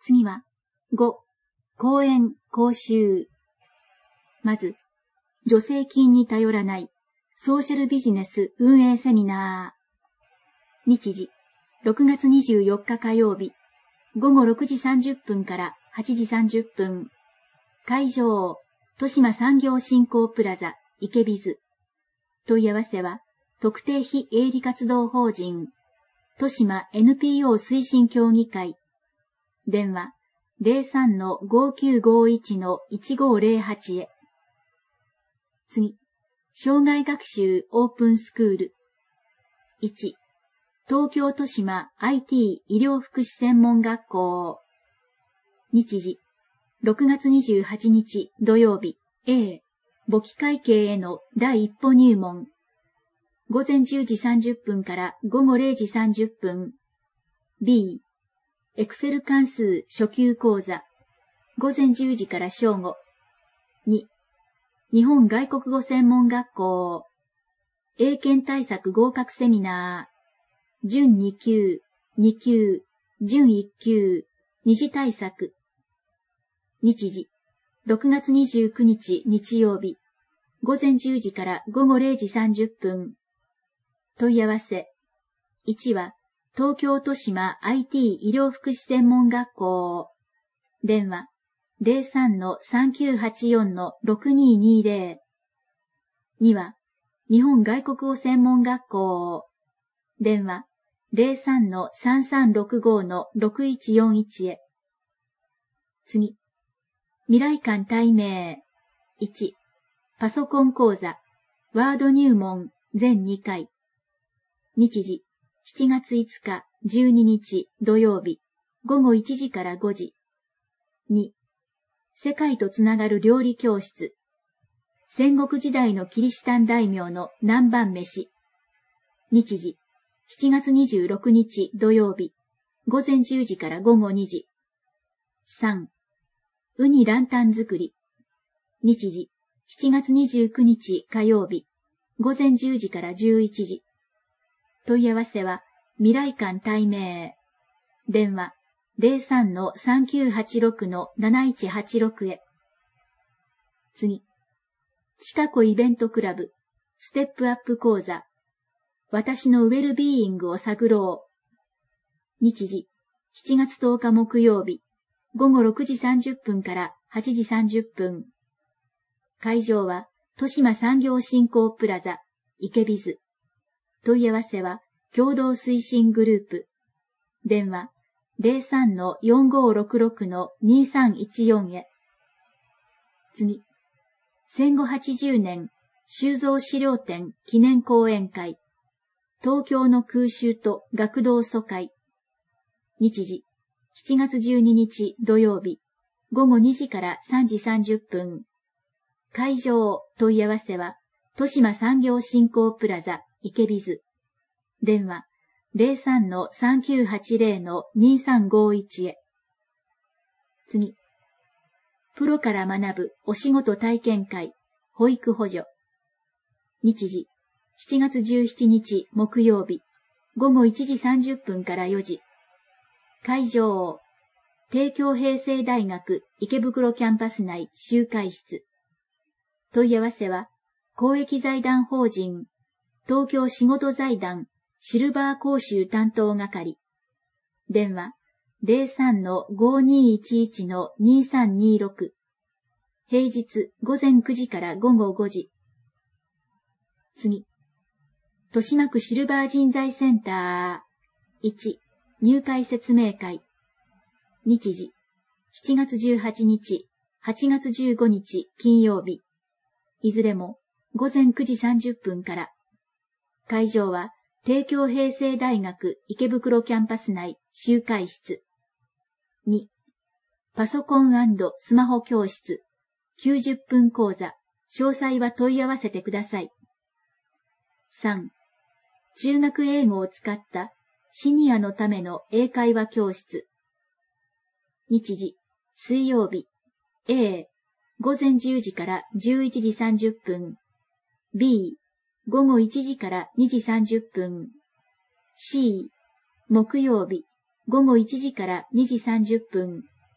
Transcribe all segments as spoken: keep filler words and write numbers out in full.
次は、ご、講演、講習。まず、助成金に頼らないソーシャルビジネス運営セミナー。日時、ろくがつにじゅうよっか火曜日、ごごろくじさんじゅっぷんからはちじさんじゅっぷん。会場、豊島産業振興プラザ、池ビズ。問い合わせは、特定非営利活動法人、豊島 エヌピーオー 推進協議会。電話、ゼロさんのごきゅうごいちのいちごゼロはち へ。次、障害学習オープンスクール。いち、東京豊島 アイティー 医療福祉専門学校。日時、ろくがつにじゅうはちにち土曜日、A、簿記会計への第一歩入門。午前じゅうじさんじゅっぷんから午後れいじさんじゅっぷん。B、エクセル関数初級講座。午前じゅうじから正午。に、日本外国語専門学校。英検対策合格セミナー。準に級、に級、準いっ級、二次対策。日時、ろくがつにじゅうくにち日曜日。午前じゅうじから午後れいじさんじゅっぷん。問い合わせ。いちは、東京豊島 アイティー 医療福祉専門学校。電話、ゼロさんのさんきゅうはちよんのろくににゼロ。には、日本外国語専門学校。電話、ゼロさんのさんさんろくごのろくいちよんいちへ。次、未来館対面。いち、パソコン講座、ワード入門全にかい。日時、しちがついつかじゅうににち土曜日、ごごいちじからごじ。に、世界とつながる料理教室。戦国時代のキリシタン大名の南蛮飯。日時、しちがつにじゅうろくにち土曜日、午前じゅうじからごごにじ。さん、ウニランタン作り。日時、しちがつにじゅうくにち火曜日、午前じゅうじからじゅういちじ。問い合わせは、未来館対面。電話、ゼロさんのさんきゅうはちろくのなないちはちろくへ。次、近子イベントクラブ、ステップアップ講座。私のウェルビーイングを探ろう。日時、しちがつとおか木曜日、ごごろくじさんじゅっぷんからはちじさんじゅっぷん。会場は、豊島産業振興プラザ、池ビズ。問い合わせは、共同推進グループ。電話、ゼロさんのよんごろくろくのにさんいちよんへ。次、戦後はちじゅうねん、収蔵資料展記念講演会。東京の空襲と学童疎開。日時、しちがつじゅうににち土曜日、ごごにじからさんじさんじゅっぷん。会場、問い合わせは、豊島産業振興プラザ、池ビズ。電話、ゼロさんのさんきゅうはちゼロのにさんごいちへ。次、プロから学ぶお仕事体験会、保育補助。日時、しちがつじゅうしちにち木曜日、ごごいちじさんじゅっぷんからよじ。会場、帝京平成大学池袋キャンパス内集会室。問い合わせは、公益財団法人、東京仕事財団シルバー講習担当係。電話、ゼロさんのごにいちいちのにさんにろく。平日午前くじからごごごじ。次、豊島区シルバー人材センター。いち、入会説明会。日時、しちがつじゅうはちにち、はちがつじゅうごにち金曜日。いずれも午前くじさんじゅっぷんから。会場は帝京平成大学池袋キャンパス内集会室。に、パソコン&スマホ教室きゅうじゅっぷん講座。詳細は問い合わせてください。さん、中学英語を使ったシニアのための英会話教室。日時、水曜日。A、午前じゅうじからじゅういちじさんじゅっぷん。B、午後いちじからにじさんじゅっぷん。C、木曜日。午後いちじからにじさんじゅっぷん。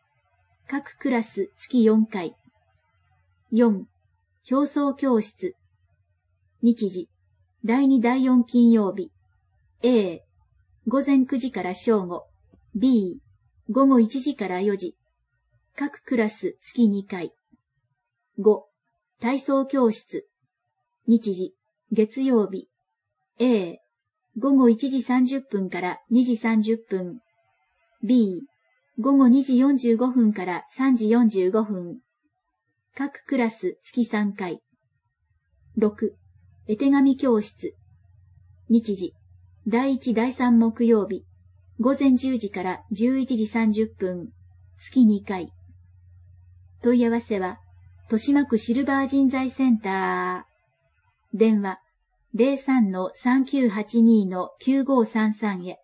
各クラス月よんかい。よん、表層教室。日時、だいにだいよん金曜日。A、午前くじから正午。B、午後いちじからよじ。各クラス月にかい。ご、体操教室。日時、月曜日。A、午後いちじさんじゅっぷんからにじさんじゅっぷん。B、午後にじよんじゅうごふんからさんじよんじゅうごふん。各クラス月さんかい。ろく、絵手紙教室。日時、だいいちだいさん木曜日。午前じゅうじからじゅういちじさんじゅっぷん。月にかい。問い合わせは、豊島区シルバー人材センター。電話、ゼロさんのさんきゅうはちにのきゅうごさんさんへ。